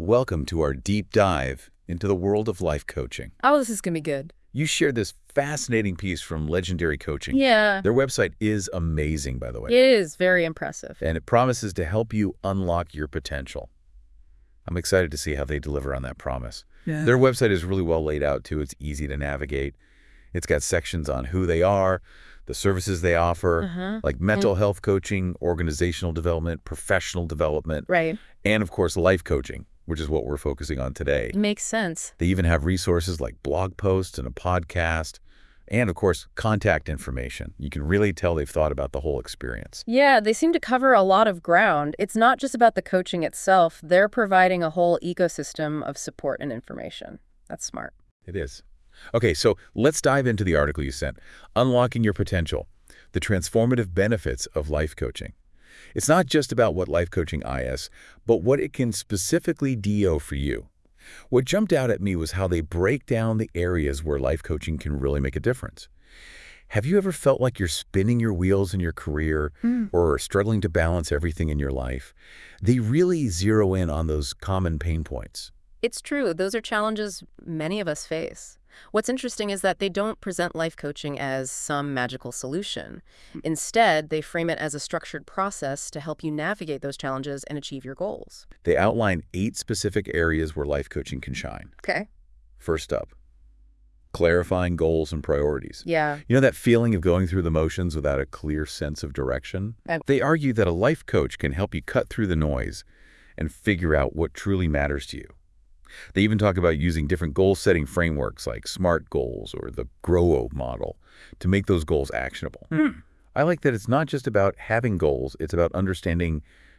Welcome to our deep dive into the world of life coaching. Oh, this is going to be good. You shared this fascinating piece from Legendary Coaching. Yeah, Their website is amazing, by the way, it is very impressive. and it promises to help you unlock your potential. I'm excited to see how they deliver on that promise. Yeah. Their website is really well laid out, too. It's easy to navigate. It's got sections on who they are, the services they offer, like mental health coaching, organizational development, professional development, Right. and, of course, life coaching, which is what we're focusing on today. Makes sense. They even have resources like blog posts and a podcast, and, of course, contact information. You can really tell they've thought about the whole experience. Yeah, they seem to cover a lot of ground. It's not just about the coaching itself. They're providing a whole ecosystem of support and information. That's smart. It is. Okay, so let's dive into the article you sent, Unlocking Your Potential, the Transformative Benefits of Life Coaching. It's not just about what life coaching is, but what it can specifically do for you. What jumped out at me was how they break down the areas where life coaching can really make a difference. Have you ever felt like you're spinning your wheels in your career or struggling to balance everything in your life? They really zero in on those common pain points. It's true. Those are challenges many of us face. What's interesting is that they don't present life coaching as some magical solution. Instead, they frame it as a structured process to help you navigate those challenges and achieve your goals. They outline 8 specific areas where life coaching can shine. Okay. First up, clarifying goals and priorities. Yeah. You know that feeling of going through the motions without a clear sense of direction? They argue that a life coach can help you cut through the noise and figure out what truly matters to you. They even talk about using different goal-setting frameworks like SMART goals or the GROW model to make those goals actionable. I like that it's not just about having goals, it's about understanding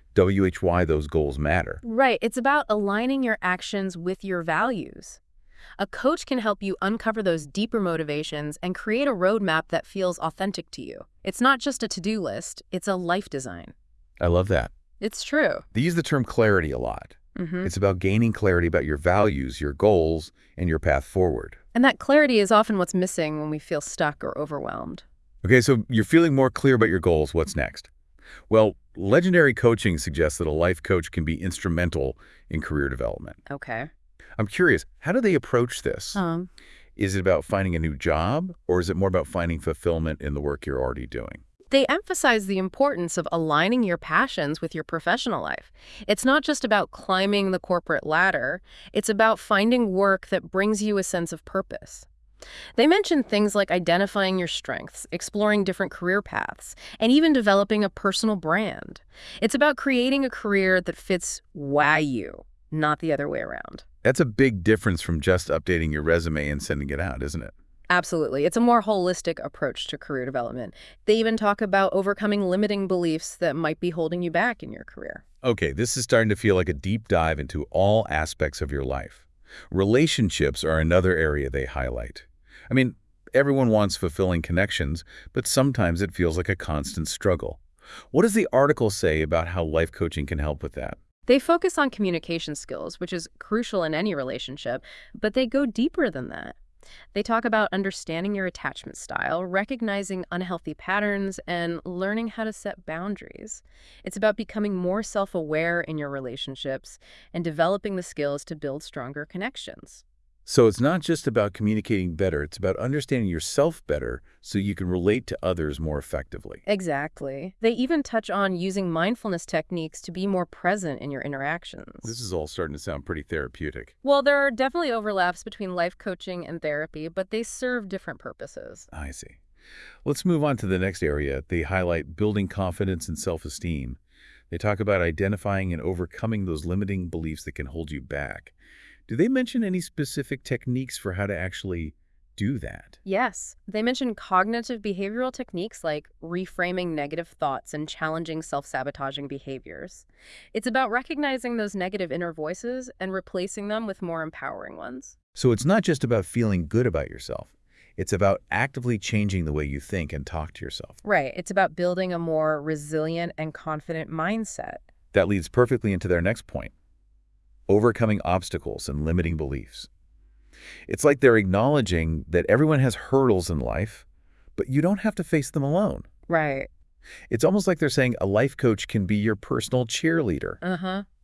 why those goals matter. Right. It's about aligning your actions with your values. A coach can help you uncover those deeper motivations and create a roadmap that feels authentic to you. It's not just a to-do list, it's a life design. I love that. It's true. They use the term clarity a lot. It's about gaining clarity about your values, your goals, and your path forward. And that clarity is often what's missing when we feel stuck or overwhelmed. Okay, so you're feeling more clear about your goals. What's next? Well, Legendary Coaching suggests that a life coach can be instrumental in career development. Okay. I'm curious, how do they approach this? Is it about finding a new job, or is it more about finding fulfillment in the work you're already doing? They emphasize the importance of aligning your passions with your professional life. It's not just about climbing the corporate ladder. It's about finding work that brings you a sense of purpose. They mention things like identifying your strengths, exploring different career paths, and even developing a personal brand. It's about creating a career that fits you, not the other way around. That's a big difference from just updating your resume and sending it out, isn't it? Absolutely. It's a more holistic approach to career development. They even talk about overcoming limiting beliefs that might be holding you back in your career. Okay, this is starting to feel like a deep dive into all aspects of your life. Relationships are another area they highlight. I mean, everyone wants fulfilling connections, but sometimes it feels like a constant struggle. What does the article say about how life coaching can help with that? They focus on communication skills, which is crucial in any relationship, but they go deeper than that. They talk about understanding your attachment style, recognizing unhealthy patterns, and learning how to set boundaries. It's about becoming more self-aware in your relationships and developing the skills to build stronger connections. So it's not just about communicating better, it's about understanding yourself better so you can relate to others more effectively. Exactly. They even touch on using mindfulness techniques to be more present in your interactions. This is all starting to sound pretty therapeutic. Well, there are definitely overlaps between life coaching and therapy, but they serve different purposes. I see. Let's move on to the next area. They highlight building confidence and self-esteem. They talk about identifying and overcoming those limiting beliefs that can hold you back. Do they mention any specific techniques for how to actually do that? Yes, they mention cognitive behavioral techniques like reframing negative thoughts and challenging self-sabotaging behaviors. It's about recognizing those negative inner voices and replacing them with more empowering ones. So it's not just about feeling good about yourself. It's about actively changing the way you think and talk to yourself. Right, it's about building a more resilient and confident mindset. That leads perfectly into their next point. Overcoming obstacles and limiting beliefs. It's like they're acknowledging that everyone has hurdles in life, but you don't have to face them alone. Right. It's almost like they're saying a life coach can be your personal cheerleader.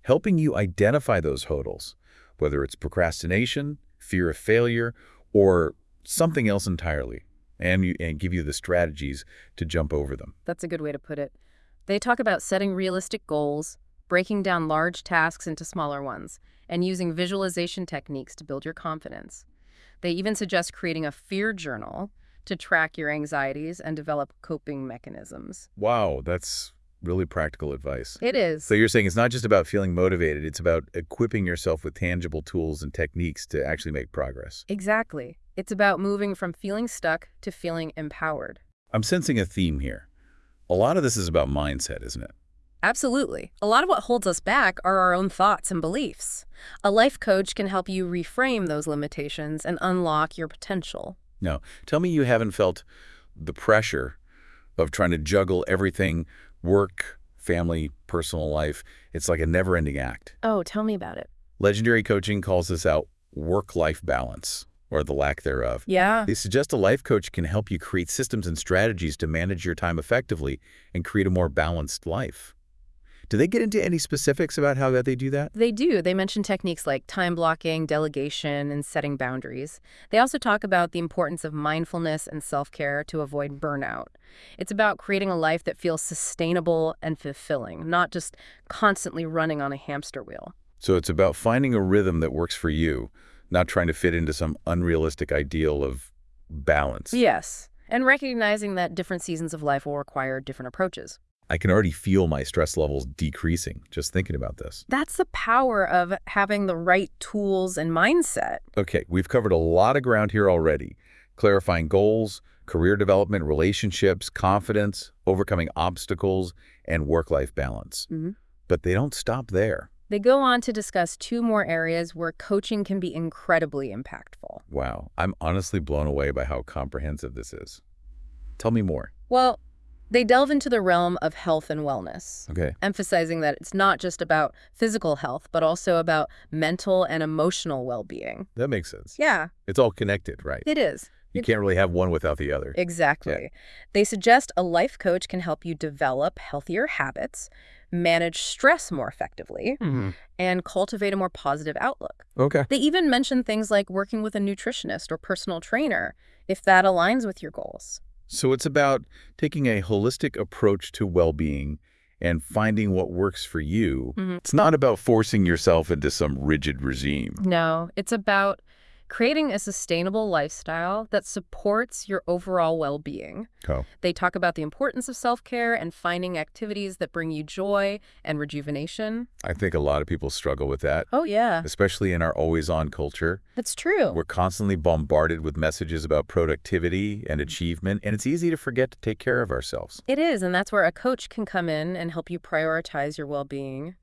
helping you identify those hurdles, whether it's procrastination, fear of failure, or something else entirely, and give you the strategies to jump over them. That's a good way to put it. They talk about setting realistic goals, breaking down large tasks into smaller ones, and using visualization techniques to build your confidence. They even suggest creating a fear journal to track your anxieties and develop coping mechanisms. Wow, that's really practical advice. It is. So you're saying it's not just about feeling motivated, it's about equipping yourself with tangible tools and techniques to actually make progress. Exactly. It's about moving from feeling stuck to feeling empowered. I'm sensing a theme here. A lot of this is about mindset, isn't it? Absolutely. A lot of what holds us back are our own thoughts and beliefs. A life coach can help you reframe those limitations and unlock your potential. Now, tell me you haven't felt the pressure of trying to juggle everything, work, family, personal life. It's like a never-ending act. Oh, tell me about it. Legendary Coaching calls this out work-life balance, or the lack thereof. Yeah. They suggest a life coach can help you create systems and strategies to manage your time effectively and create a more balanced life. Do they get into any specifics about how they do that? They do. They mention techniques like time blocking, delegation, and setting boundaries. They also talk about the importance of mindfulness and self-care to avoid burnout. It's about creating a life that feels sustainable and fulfilling, not just constantly running on a hamster wheel. So it's about finding a rhythm that works for you, not trying to fit into some unrealistic ideal of balance. Yes, and recognizing that different seasons of life will require different approaches. I can already feel my stress levels decreasing just thinking about this. That's the power of having the right tools and mindset. Okay, we've covered a lot of ground here already. Clarifying goals, career development, relationships, confidence, overcoming obstacles, and work-life balance. But they don't stop there. They go on to discuss 2 more areas where coaching can be incredibly impactful. Wow, I'm honestly blown away by how comprehensive this is. Tell me more. Well, they delve into the realm of health and wellness, Okay. emphasizing that it's not just about physical health, but also about mental and emotional well-being. That makes sense. Yeah, It's all connected, right? it is. You can't really have one without the other. Exactly. They suggest a life coach can help you develop healthier habits, manage stress more effectively, and cultivate a more positive outlook. Okay. They even mention things like working with a nutritionist or personal trainer, if that aligns with your goals. So it's about taking a holistic approach to well-being and finding what works for you. It's not about forcing yourself into some rigid regime. No, it's about creating a sustainable lifestyle that supports your overall well-being. Oh. They talk about the importance of self-care and finding activities that bring you joy and rejuvenation. I think a lot of people struggle with that, Oh, yeah, especially in our always-on culture. that's true. We're constantly bombarded with messages about productivity and achievement, and it's easy to forget to take care of ourselves. It is, and that's where a coach can come in and help you prioritize your well-being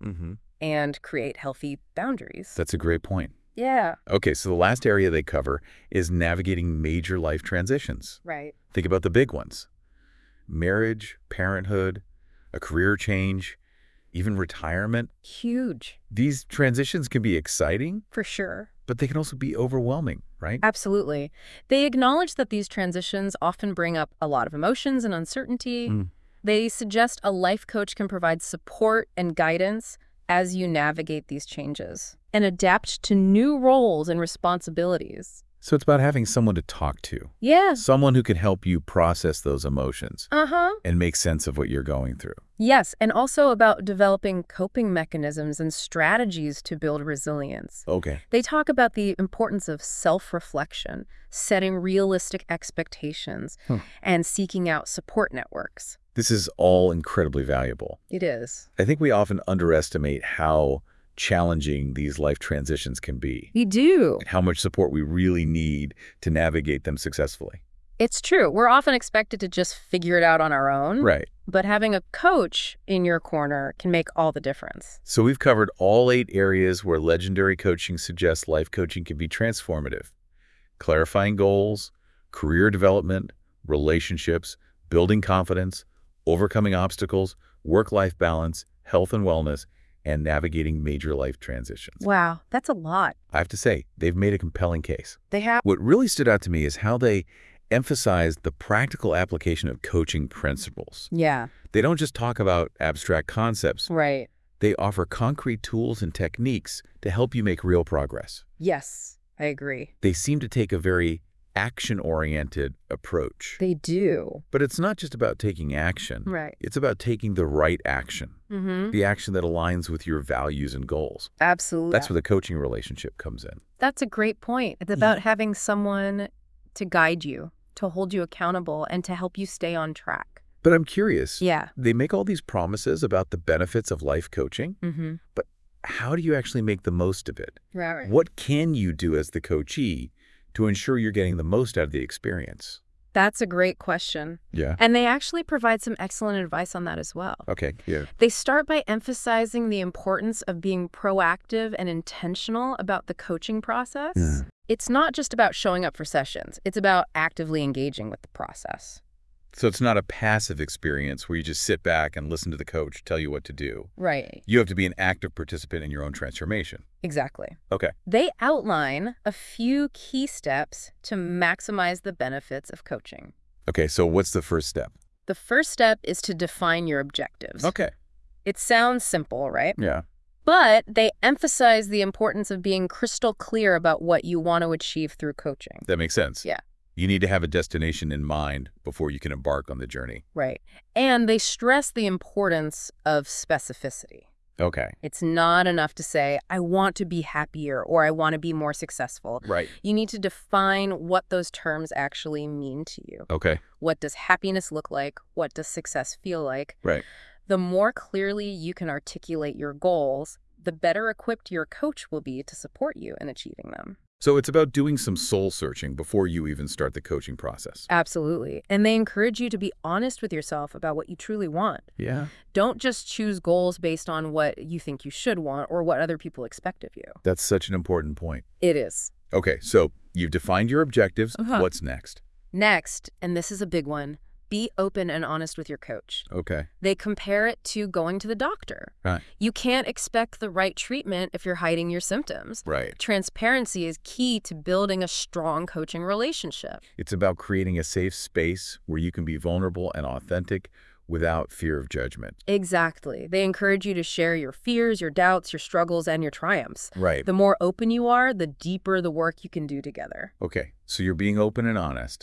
and create healthy boundaries. That's a great point. Yeah, Okay, so the last area they cover is navigating major life transitions. right. Think about the big ones. Marriage, parenthood, a career change, even retirement. Huge, These transitions can be exciting, for sure. but they can also be overwhelming, right? Absolutely. They acknowledge that these transitions often bring up a lot of emotions and uncertainty. They suggest a life coach can provide support and guidance as you navigate these changes and adapt to new roles and responsibilities. So it's about having someone to talk to, Yes. someone who can help you process those emotions Uh-huh. and make sense of what you're going through. Yes, and also about developing coping mechanisms and strategies to build resilience. Okay. They talk about the importance of self-reflection, setting realistic expectations, and seeking out support networks. This is all incredibly valuable. It is. I think we often underestimate how challenging these life transitions can be, You do. and how much support we really need to navigate them successfully. It's true. We're often expected to just figure it out on our own. Right. But having a coach in your corner can make all the difference. So we've covered all 8 areas where Legendary Coaching suggests life coaching can be transformative. Clarifying goals, career development, relationships, building confidence, overcoming obstacles, work-life balance, health and wellness, and navigating major life transitions. Wow, that's a lot. I have to say, they've made a compelling case. They have. What really stood out to me is how they emphasized the practical application of coaching principles. Yeah, They don't just talk about abstract concepts. right. They offer concrete tools and techniques to help you make real progress. Yes, I agree. They seem to take a very action-oriented approach. They do. But it's not just about taking action. Right. It's about taking the right action, the action that aligns with your values and goals. Absolutely. That's where the coaching relationship comes in. That's a great point. It's about having someone to guide you, to hold you accountable, and to help you stay on track. But I'm curious. Yeah. They make all these promises about the benefits of life coaching, but how do you actually make the most of it? Right. What can you do as the coachee to ensure you're getting the most out of the experience? That's a great question. Yeah. And they actually provide some excellent advice on that as well. Okay. Yeah. They start by emphasizing the importance of being proactive and intentional about the coaching process. Yeah. It's not just about showing up for sessions. It's about actively engaging with the process. So it's not a passive experience where you just sit back and listen to the coach tell you what to do. Right. You have to be an active participant in your own transformation. Exactly. Okay. They outline a few key steps to maximize the benefits of coaching. Okay, so what's the first step? The first step is to define your objectives. Okay. It sounds simple, right? Yeah. But they emphasize the importance of being crystal clear about what you want to achieve through coaching. That makes sense. Yeah. You need to have a destination in mind before you can embark on the journey. Right. And they stress the importance of specificity. Okay. It's not enough to say, I want to be happier or I want to be more successful. Right. You need to define what those terms actually mean to you. Okay. What does happiness look like? What does success feel like? Right. The more clearly you can articulate your goals, the better equipped your coach will be to support you in achieving them. So it's about doing some soul searching before you even start the coaching process. Absolutely. And they encourage you to be honest with yourself about what you truly want. Yeah. Don't just choose goals based on what you think you should want or what other people expect of you. That's such an important point. It is. Okay, so you've defined your objectives. What's next? Next, and this is a big one, be open and honest with your coach. Okay. They compare it to going to the doctor. Right. You can't expect the right treatment if you're hiding your symptoms. Right. Transparency is key to building a strong coaching relationship. It's about creating a safe space where you can be vulnerable and authentic without fear of judgment. Exactly. They encourage you to share your fears, your doubts, your struggles, and your triumphs. Right. The more open you are, the deeper the work you can do together. Okay, so you're being open and honest.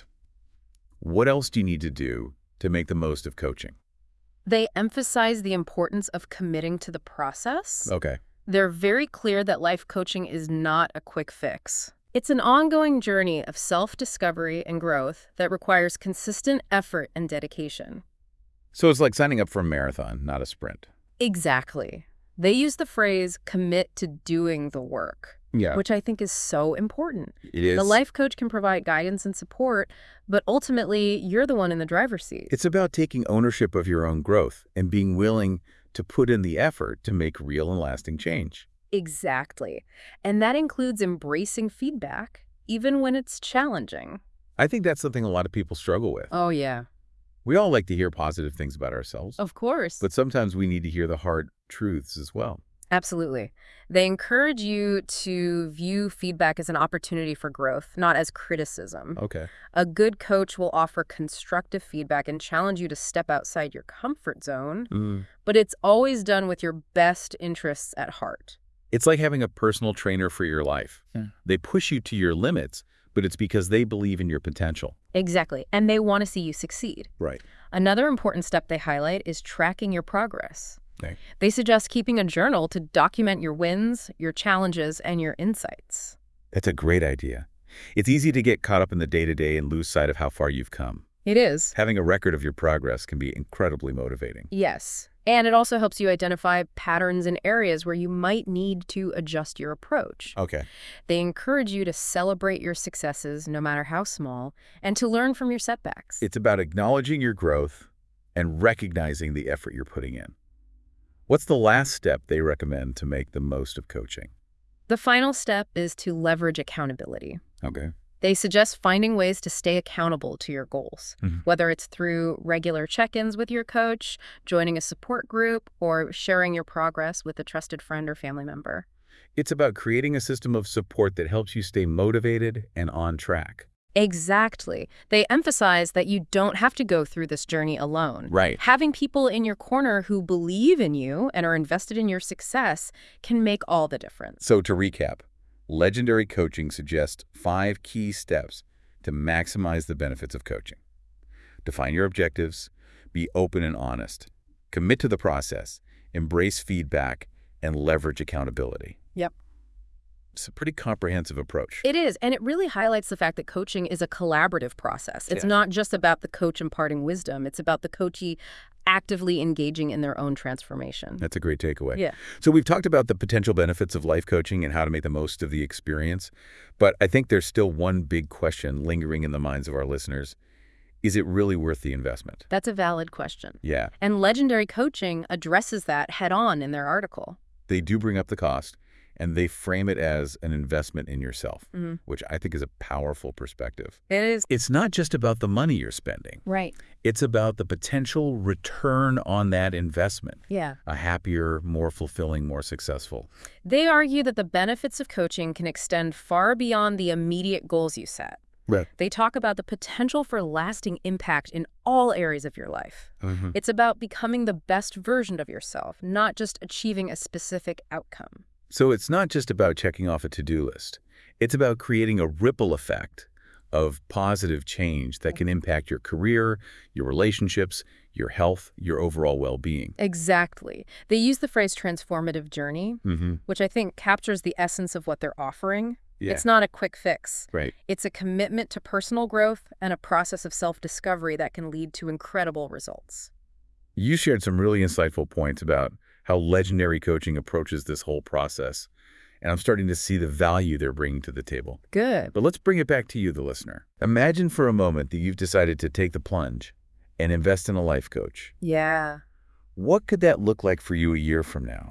What else do you need to do to make the most of coaching? They emphasize the importance of committing to the process. Okay. They're very clear that life coaching is not a quick fix. It's an ongoing journey of self-discovery and growth that requires consistent effort and dedication. So it's like signing up for a marathon, not a sprint. Exactly. They use the phrase, commit to doing the work, Yeah. which I think is so important. It is. The life coach can provide guidance and support, but ultimately, you're the one in the driver's seat. It's about taking ownership of your own growth and being willing to put in the effort to make real and lasting change. Exactly. And that includes embracing feedback, even when it's challenging. I think that's something a lot of people struggle with. Oh, yeah. We all like to hear positive things about ourselves, Of course. but sometimes we need to hear the hard truths as well. Absolutely. They encourage you to view feedback as an opportunity for growth, not as criticism. Okay. A good coach will offer constructive feedback and challenge you to step outside your comfort zone, but it's always done with your best interests at heart. It's like having a personal trainer for your life. Yeah. They push you to your limits, but it's because they believe in your potential. Exactly. And they want to see you succeed. Right. Another important step they highlight is tracking your progress. Okay. They suggest keeping a journal to document your wins, your challenges, and your insights. That's a great idea. It's easy to get caught up in the day-to-day and lose sight of how far you've come. It is. Having a record of your progress can be incredibly motivating. Yes. And it also helps you identify patterns and areas where you might need to adjust your approach. Okay. They encourage you to celebrate your successes, no matter how small, and to learn from your setbacks. It's about acknowledging your growth and recognizing the effort you're putting in. What's the last step they recommend to make the most of coaching? The final step is to leverage accountability. Okay. They suggest finding ways to stay accountable to your goals, whether it's through regular check-ins with your coach, joining a support group, or sharing your progress with a trusted friend or family member. It's about creating a system of support that helps you stay motivated and on track. Exactly. They emphasize that you don't have to go through this journey alone. Right. Having people in your corner who believe in you and are invested in your success can make all the difference. So to recap, Legendary Coaching suggests 5 key steps to maximize the benefits of coaching. Define your objectives, be open and honest, commit to the process, embrace feedback, and leverage accountability. Yep. It's a pretty comprehensive approach. It is, and it really highlights the fact that coaching is a collaborative process. It's Yeah. not just about the coach imparting wisdom. It's about the coachee actively engaging in their own transformation. That's a great takeaway. Yeah. So we've talked about the potential benefits of life coaching and how to make the most of the experience, but I think there's still one big question lingering in the minds of our listeners. Is it really worth the investment? That's a valid question. Yeah, And Legendary Coaching addresses that head on in their article. they do bring up the cost, and they frame it as an investment in yourself, Mhm. which I think is a powerful perspective. It is. It's not just about the money you're spending. Right. It's about the potential return on that investment. Yeah. A happier, more fulfilling, more successful. They argue that the benefits of coaching can extend far beyond the immediate goals you set. Right. They talk about the potential for lasting impact in all areas of your life. Mm-hmm. It's about becoming the best version of yourself, not just achieving a specific outcome. So it's not just about checking off a to-do list. It's about creating a ripple effect of positive change that can impact your career, your relationships, your health, your overall well-being. Exactly. They use the phrase transformative journey, Mm-hmm. which I think captures the essence of what they're offering. Yeah. It's not a quick fix. Right. It's a commitment to personal growth and a process of self-discovery that can lead to incredible results. You shared some really insightful points about how Legendary Coaching approaches this whole process, and I'm starting to see the value they're bringing to the table. Good. But let's bring it back to you, the listener. Imagine for a moment that you've decided to take the plunge and invest in a life coach. Yeah. What could that look like for you a year from now?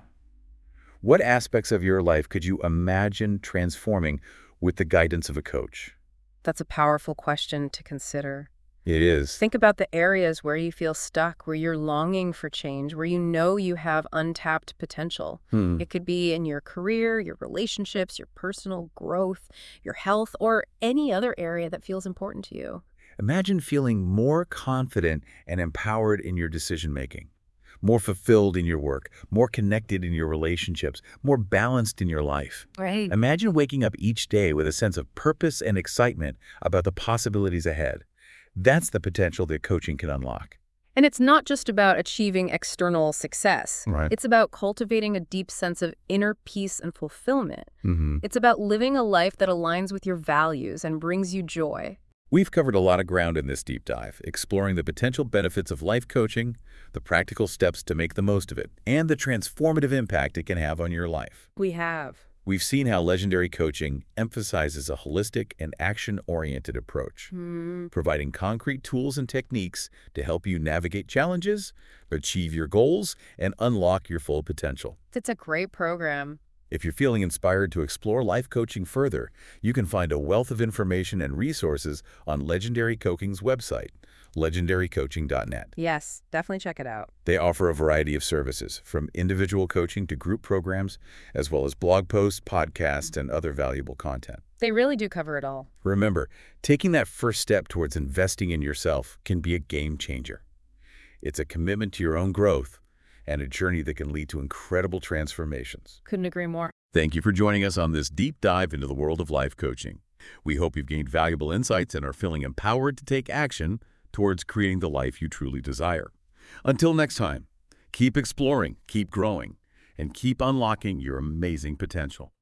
What aspects of your life could you imagine transforming with the guidance of a coach? That's a powerful question to consider. It is. Think about the areas where you feel stuck, where you're longing for change, where you know you have untapped potential. It could be in your career, your relationships, your personal growth, your health, or any other area that feels important to you. Imagine feeling more confident and empowered in your decision-making, more fulfilled in your work, more connected in your relationships, more balanced in your life. Right. Imagine waking up each day with a sense of purpose and excitement about the possibilities ahead. That's the potential that coaching can unlock. And it's not just about achieving external success. Right. It's about cultivating a deep sense of inner peace and fulfillment. Mm-hmm. It's about living a life that aligns with your values and brings you joy. We've covered a lot of ground in this deep dive, exploring the potential benefits of life coaching, the practical steps to make the most of it, and the transformative impact it can have on your life. We have. We've seen how Legendary Coaching emphasizes a holistic and action-oriented approach, providing concrete tools and techniques to help you navigate challenges, achieve your goals, and unlock your full potential. It's a great program. If you're feeling inspired to explore life coaching further, you can find a wealth of information and resources on Legendary Coaching's website, legendarycoaching.net. Yes, definitely check it out. They offer a variety of services, from individual coaching to group programs, as well as blog posts, podcasts, and other valuable content. They really do cover it all. Remember, taking that first step towards investing in yourself can be a game changer. It's a commitment to your own growth and a journey that can lead to incredible transformations. Couldn't agree more. Thank you for joining us on this deep dive into the world of life coaching. We hope you've gained valuable insights and are feeling empowered to take action towards creating the life you truly desire. Until next time, keep exploring, keep growing, and keep unlocking your amazing potential.